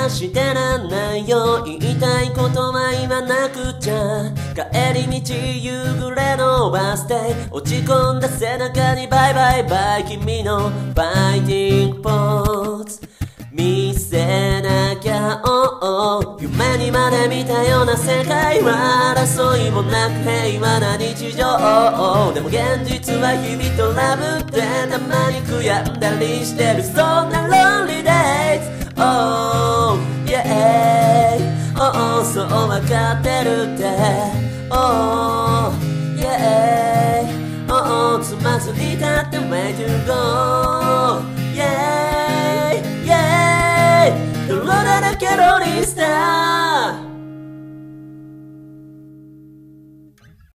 してらんないよ。言いたいことは言わなくちゃ。帰り道夕暮れのバス停、落ち込んだ背中にバイバイバイ、君のファイティングポーズ見せなきゃ、夢にまで見たような世界は争いもなく平和な日常。でも現実は日々トラブってたまに悔やんだりしてる、そんな Lonely Days。 Oh yeah、 oh そうわかってるって。 Oh yeah、 oh つまずいたって way to go。 Yeah泥だらけの